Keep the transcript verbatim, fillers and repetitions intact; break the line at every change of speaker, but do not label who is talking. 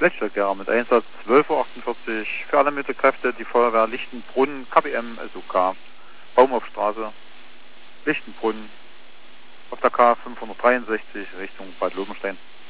Blechstücklehrer mit Einsatz zwölf Uhr achtundvierzig für alle Mittelkräfte, die Feuerwehr Lichtenbrunn, K B M, S U K, Baumhofstraße, Lichtenbrunn, auf der K fünfhundertdreiundsechzig Richtung Bad Lobenstein.